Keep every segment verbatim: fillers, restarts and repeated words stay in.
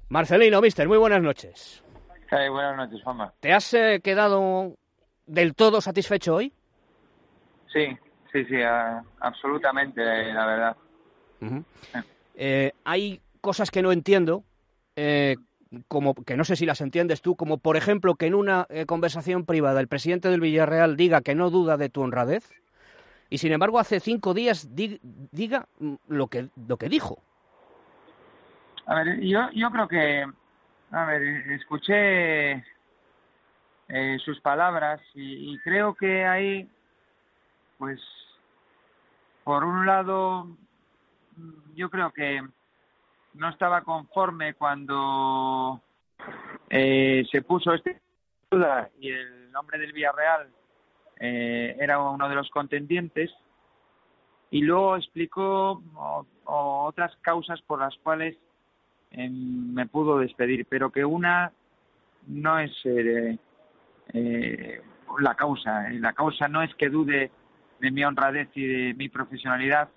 Marcelino, mister, muy buenas noches. Hey, buenas noches, Juanma. ¿Te has eh, quedado del todo satisfecho hoy? Sí, sí, sí, a, absolutamente, eh, la verdad. Uh-huh. Eh. Eh, hay cosas que no entiendo, eh, como que no sé si las entiendes tú, como por ejemplo que en una eh, conversación privada el presidente del Villarreal diga que no duda de tu honradez y sin embargo hace cinco días di, diga lo que, lo que dijo. A ver, yo, yo creo que, a ver, escuché eh, sus palabras y, y creo que ahí, pues, por un lado, yo creo que no estaba conforme cuando eh, se puso este duda y el nombre del Villarreal eh, era uno de los contendientes, y luego explicó o, o otras causas por las cuales eh, me pudo despedir, pero que una no es eh, eh, la causa. La causa no es que dude de mi honradez y de mi profesionalidad,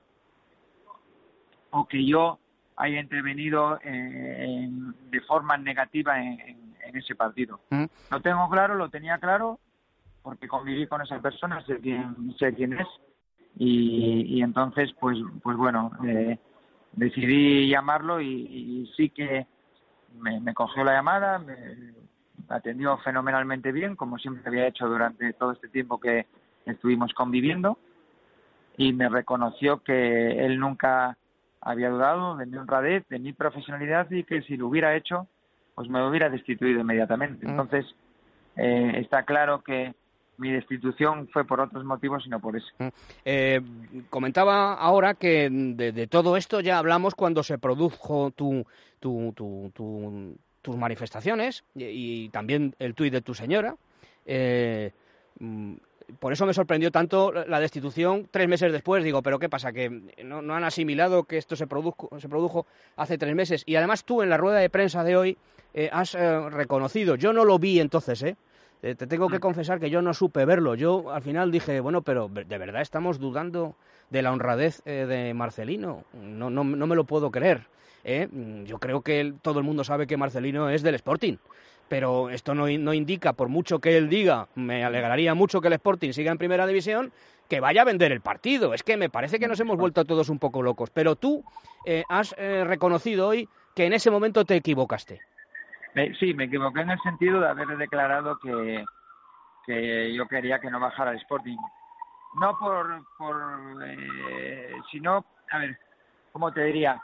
o que yo haya intervenido eh, en, de forma negativa en, en, en ese partido. ¿Mm? Lo tengo claro, lo tenía claro, porque conviví con esa persona, sé quién, sé quién es, y, y entonces, pues, pues bueno, eh, decidí llamarlo y, y sí que me, me cogió la llamada, me atendió fenomenalmente bien, como siempre había hecho durante todo este tiempo que estuvimos conviviendo, y me reconoció que él nunca había dudado de mi honradez, de mi profesionalidad, y que si lo hubiera hecho, pues me hubiera destituido inmediatamente. Entonces, eh, está claro que mi destitución fue por otros motivos y no por eso. Eh, comentaba ahora que de, de todo esto ya hablamos cuando se produjo tu, tu, tu, tu, tus manifestaciones y, y también el tuit de tu señora. Eh, por eso me sorprendió tanto la destitución tres meses después. Digo, ¿pero qué pasa? ¿Que no, no han asimilado que esto se produjo, se produjo hace tres meses? Y además tú en la rueda de prensa de hoy eh, has eh, reconocido, yo no lo vi entonces, ¿eh? Te tengo que confesar que yo no supe verlo. Yo al final dije, bueno, pero ¿de verdad estamos dudando de la honradez eh, de Marcelino? No, no, no me lo puedo creer. ¿eh? Yo creo que él, todo el mundo sabe que Marcelino es del Sporting. Pero esto no, no indica, por mucho que él diga, me alegraría mucho que el Sporting siga en primera división, que vaya a vender el partido. Es que me parece que nos hemos vuelto todos un poco locos. Pero tú eh, has eh, reconocido hoy que en ese momento te equivocaste. Sí, me equivoqué en el sentido de haber declarado que, que yo quería que no bajara el Sporting. No por, por eh, sino, a ver, ¿cómo te diría?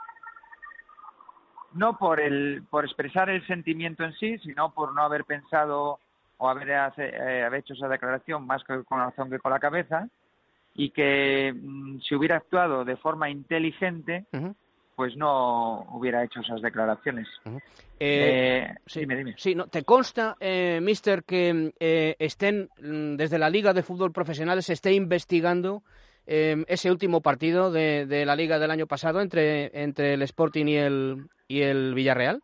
No por el por expresar el sentimiento en sí, sino por no haber pensado o haber, hace, eh, haber hecho esa declaración más que con la razón que con la cabeza, y que mmm, si hubiera actuado de forma inteligente, uh-huh. pues no hubiera hecho esas declaraciones. Uh-huh. Eh, eh, sí, dime, dime. Sí, no, ¿te consta, eh, mister, que eh, estén desde la Liga de Fútbol Profesional se esté investigando eh, ese último partido de, de la Liga del año pasado entre, entre el Sporting y el, y el Villarreal?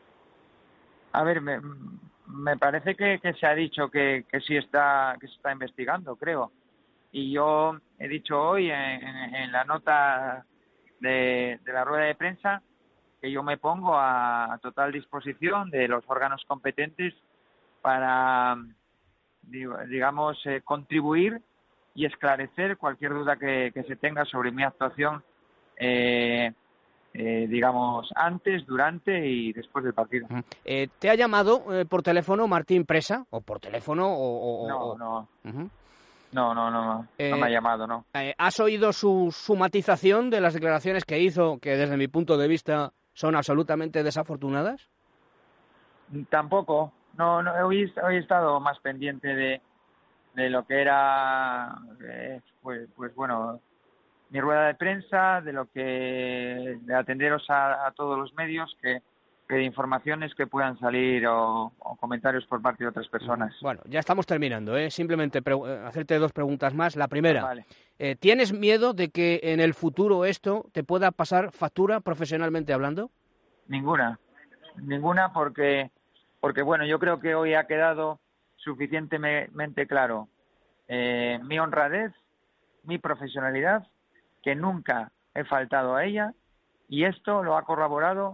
A ver, me, me parece que, que se ha dicho que, que sí está, que se está investigando, creo. Y yo he dicho hoy en, en, en la nota de, de la rueda de prensa que yo me pongo a, a total disposición de los órganos competentes para, digamos, eh, contribuir y esclarecer cualquier duda que, que se tenga sobre mi actuación, eh, eh, digamos, antes, durante y después del partido. Eh, ¿Te ha llamado eh, por teléfono Martín Presa? ¿O por teléfono? O, o, no, o... no. Uh-huh. No, no, no, eh, no me ha llamado, no. Eh, ¿Has oído su, su matización de las declaraciones que hizo, que desde mi punto de vista son absolutamente desafortunadas? Tampoco. No, no hoy, hoy he estado más pendiente de, de lo que era, eh, pues, pues bueno, mi rueda de prensa, de lo que de atenderos a, a todos los medios, que, que de informaciones que puedan salir o, o comentarios por parte de otras personas. Bueno, ya estamos terminando, ¿eh? Simplemente pre- hacerte dos preguntas más. La primera, ah, vale. eh, ¿tienes miedo de que en el futuro esto te pueda pasar factura profesionalmente hablando? Ninguna, ninguna porque, porque bueno, yo creo que hoy ha quedado suficientemente claro eh, mi honradez, mi profesionalidad, que nunca he faltado a ella, y esto lo ha corroborado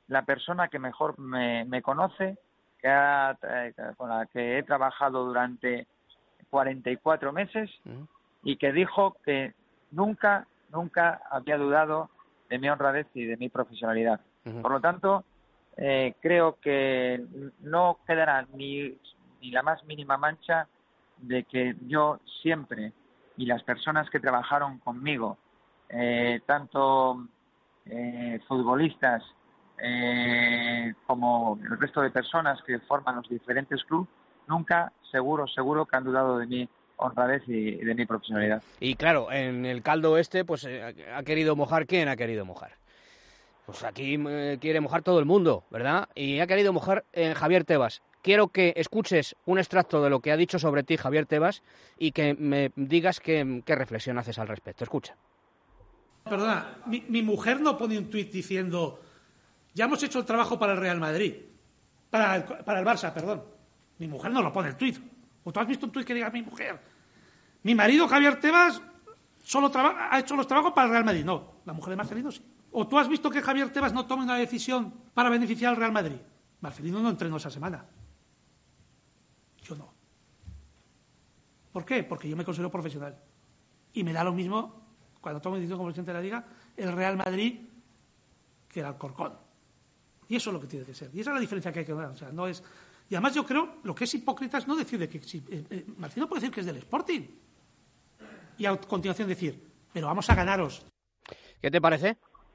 la persona que mejor me, me conoce, que ha, eh, con la que he trabajado durante cuarenta y cuatro meses uh-huh. y que dijo que nunca, nunca había dudado de mi honradez y de mi profesionalidad. Uh-huh. Por lo tanto, eh, creo que no quedará ni, ni la más mínima mancha de que yo siempre, y las personas que trabajaron conmigo, eh, tanto eh, futbolistas eh, como el resto de personas que forman los diferentes clubes, nunca, seguro, seguro que han dudado de mi honradez y de mi profesionalidad. Y claro, en el caldo este, pues eh, ha querido mojar, ¿quién ha querido mojar? Pues aquí eh, quiere mojar todo el mundo, ¿verdad? Y ha querido mojar en Javier Tebas. Quiero que escuches un extracto de lo que ha dicho sobre ti Javier Tebas y que me digas qué, qué reflexión haces al respecto. Escucha. Perdona, mi, mi mujer no pone un tuit diciendo ya hemos hecho el trabajo para el Real Madrid, para el, para el Barça, perdón. Mi mujer no lo pone el tuit. ¿O tú has visto un tuit que diga mi mujer? Mi marido Javier Tebas solo traba, ha hecho los trabajos para el Real Madrid. No, la mujer de Marcelino sí. ¿O tú has visto que Javier Tebas no tome una decisión para beneficiar al Real Madrid? Marcelino no entrenó esa semana. Yo no. ¿Por qué? Porque yo me considero profesional. Y me da lo mismo, cuando tomo decisión como presidente de la Liga, el Real Madrid que el Alcorcón. Y eso es lo que tiene que ser. Y esa es la diferencia que hay que dar. O sea, no es... Y además yo creo, lo que es hipócrita es no decir de que... Si, eh, eh, Marcelino puede decir que es del Sporting. Y a continuación decir, pero vamos a ganaros. ¿Qué te parece?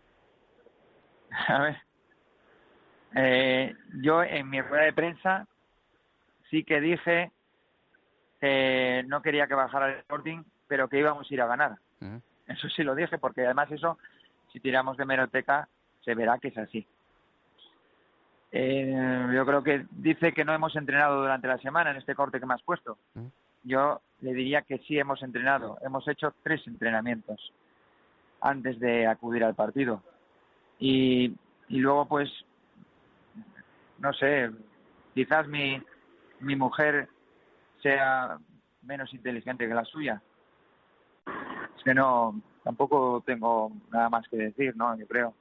A ver, eh, yo en mi rueda de prensa sí que dije que no quería que bajara el Sporting, pero que íbamos a ir a ganar. Uh-huh. Eso sí lo dije, porque además eso, si tiramos de hemeroteca, se verá que es así. Eh, yo creo que dice que no hemos entrenado durante la semana en este corte que me has puesto. Uh-huh. Yo le diría que sí hemos entrenado. Hemos hecho tres entrenamientos antes de acudir al partido. Y, y luego, pues, no sé, quizás mi, mi mujer sea menos inteligente que la suya. Es que no, tampoco tengo nada más que decir, ¿no? Yo creo.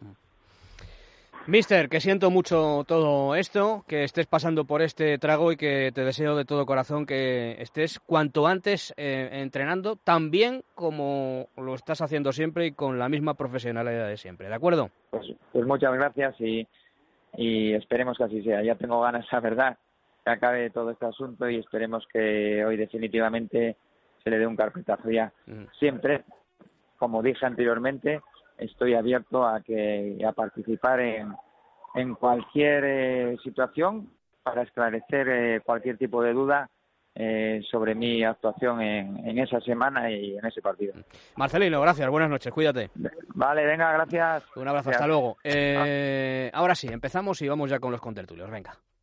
Mister, que siento mucho todo esto, que estés pasando por este trago y que te deseo de todo corazón que estés cuanto antes eh, entrenando tan bien como lo estás haciendo siempre y con la misma profesionalidad de siempre, ¿de acuerdo? Pues, pues muchas gracias y, y esperemos que así sea. Ya tengo ganas, la verdad, que acabe todo este asunto y esperemos que hoy definitivamente se le dé un carpetazo ya. Mm. Siempre, como dije anteriormente, estoy abierto a que a participar en, en cualquier eh, situación para esclarecer eh, cualquier tipo de duda eh, sobre mi actuación en, en esa semana y en ese partido. Marcelino, gracias, buenas noches, cuídate. Vale, venga, gracias. Un abrazo, gracias. Hasta luego. Eh, ahora sí, empezamos y vamos ya con los contertulios, venga.